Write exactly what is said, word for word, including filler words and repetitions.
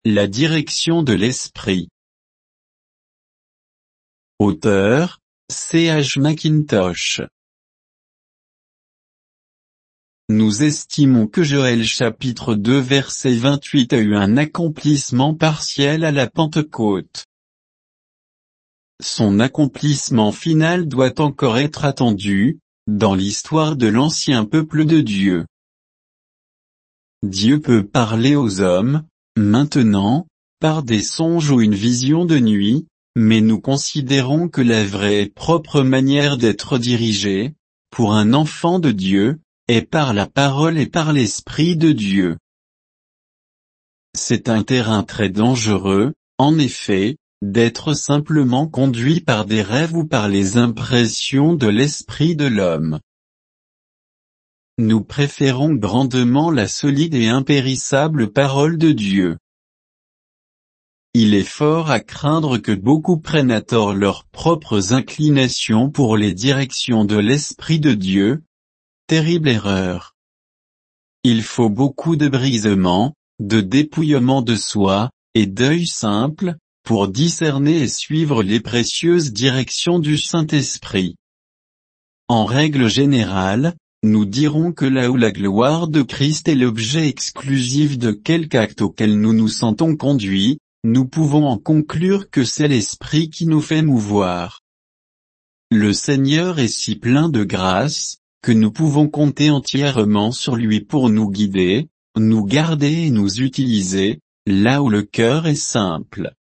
La direction de l'esprit. Auteur, C H Mackintosh. Nous estimons que Joël chapitre deux verset vingt-huit a eu un accomplissement partiel à la Pentecôte. Son accomplissement final doit encore être attendu, dans l'histoire de l'ancien peuple de Dieu. Dieu peut parler aux hommes, maintenant, par des songes ou une vision de nuit, mais nous considérons que la vraie et propre manière d'être dirigé, pour un enfant de Dieu, est par la parole et par l'Esprit de Dieu. C'est un terrain très dangereux, en effet, d'être simplement conduit par des rêves ou par les impressions de l'esprit de l'homme. Nous préférons grandement la solide et impérissable parole de Dieu. Il est fort à craindre que beaucoup prennent à tort leurs propres inclinations pour les directions de l'Esprit de Dieu. Terrible erreur. Il faut beaucoup de brisement, de dépouillement de soi, et d'œil simple, pour discerner et suivre les précieuses directions du Saint-Esprit. En règle générale, nous dirons que là où la gloire de Christ est l'objet exclusif de quelque acte auquel nous nous sentons conduits, nous pouvons en conclure que c'est l'Esprit qui nous fait mouvoir. Le Seigneur est si plein de grâce, que nous pouvons compter entièrement sur lui pour nous guider, nous garder et nous utiliser, là où le cœur est simple.